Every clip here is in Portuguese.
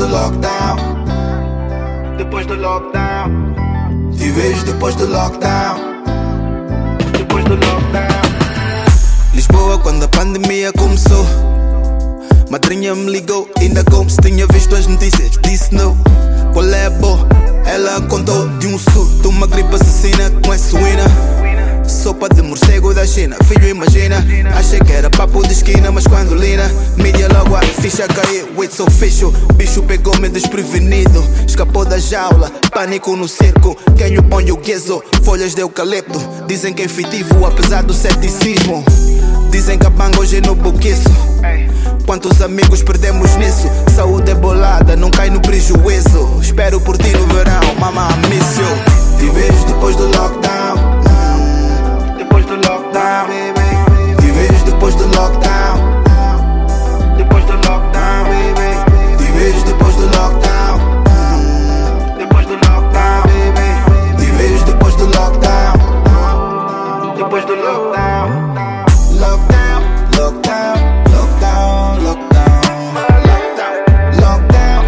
do lockdown. Depois do lockdown. Te vejo depois do lockdown. Depois do lockdown. Lisboa quando a pandemia começou. Madrinha me ligou, ainda como se tinha visto as notícias. Disse não, qual é a boa? Ela contou de um surto, uma gripe assassina com a suína. Sopa de morcego da China, filho imagina. Achei que era papo de esquina, mas quando lina mídia logo a ficha caiu, it's official. Bicho pegou-me desprevenido, escapou da jaula, pânico no cerco. Quem o põe o gueso, folhas de eucalipto. Dizem que é efetivo apesar do ceticismo. Dizem que a banga hoje é no buquiço. Quantos amigos perdemos nisso? Saúde é bolada, não cai no prejuízo. Espero por ti no verão, mama, miss you. Te vejo depois do lockdown. Depois do lockdown. Te vejo depois do lockdown. Depois do lockdown. Te vejo depois do lockdown. Depois do lockdown. Te vejo depois do lockdown. Depois do lockdown. Lockdown, lockdown, lockdown, lockdown. Lockdown,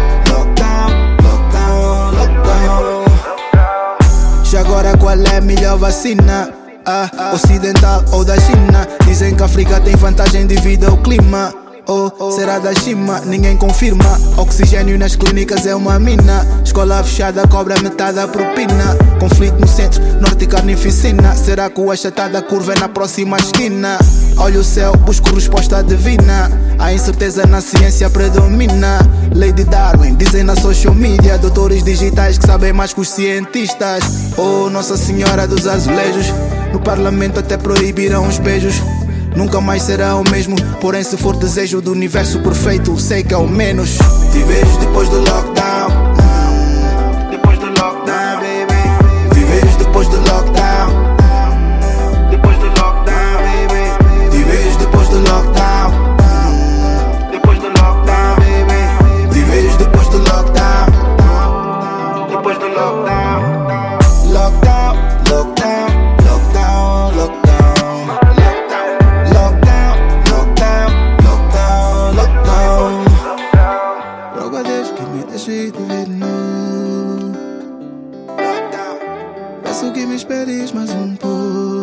lockdown, lockdown, lockdown. Já agora qual é a melhor vacina? Ocidental ou da China? Dizem que a África tem vantagem devido ao clima. Ou será da China? Ninguém confirma. Oxigênio nas clínicas é uma mina. Escola fechada cobra metade da propina. Conflito no centro, norte e carnificina. Será que o achatado da curva é na próxima esquina? Olho o céu, busco resposta divina. A incerteza na ciência predomina. Lady Darwin, dizem na social media. Doutores digitais que sabem mais que os cientistas. Oh, Nossa Senhora dos Azulejos. No parlamento até proibirão os beijos. Nunca mais será o mesmo. Porém se for desejo do universo perfeito, sei que é o menos. Te vejo depois do lockdown. Depois do lockdown. Te vejo depois do lockdown. Depois do lockdown. Te vejo depois do lockdown. Depois do lockdown. Te vejo depois do lockdown. Depois do lockdown. Lockdown, lockdown, lockdown, lockdown. Lockdown, lockdown, lockdown, lockdown. Rogo a Deus que me deixe te ver nu. Peço que me esperes mais um pouco.